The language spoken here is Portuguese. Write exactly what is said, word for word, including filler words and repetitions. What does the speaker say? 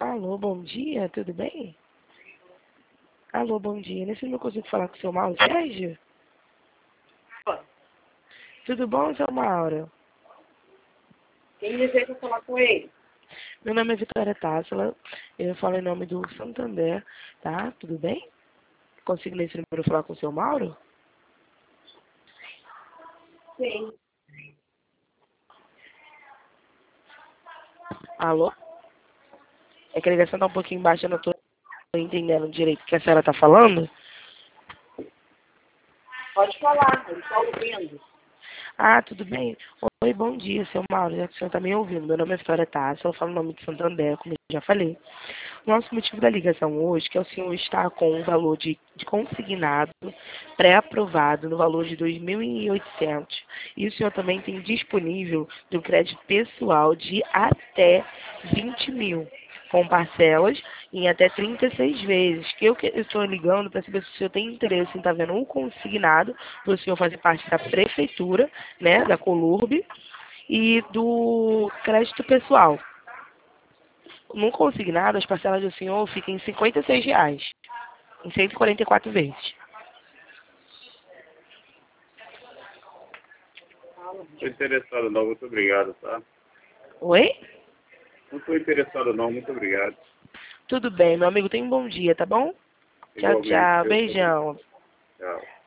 Alô, bom dia, tudo bem? Alô, bom dia. Nesse número eu consigo falar com o seu Mauro Sérgio? Tudo bom, seu Mauro? Quem deseja falar com ele? Meu nome é Vitória Tássila, eu falo em nome do Santander, tá? Tudo bem? Consigo nesse número falar com o seu Mauro? Sim. Alô? É que a ligação tá um pouquinho baixa, eu não tô entendendo direito o que a senhora tá falando. Pode falar, ele está ouvindo. Ah, tudo bem? Oi, bom dia, seu Mauro, já que o senhor está me ouvindo. Meu nome é Vitória Tássila, eu falo em nome de Santander, como eu já falei. Nosso motivo da ligação hoje é que o senhor está com um valor de, de consignado pré-aprovado no valor de dois mil e oitocentos. E o senhor também tem disponível do crédito pessoal de até vinte mil, com parcelas em até trinta e seis vezes. Que eu que- eu estou ligando para saber se o senhor tem interesse em estar vendo um consignado para o senhor fazer parte da prefeitura, né, da Colurb, e do crédito pessoal. No consignado, as parcelas do senhor ficam em cinquenta e seis reais, em cento e quarenta e quatro vezes. Fala. Não estou interessado não, muito obrigado, tá? Oi? Não estou interessado não, muito obrigado. Tudo bem, meu amigo, tenha um bom dia, tá bom? Tchau, Igualmente, tchau, Deus também. beijão. Tchau.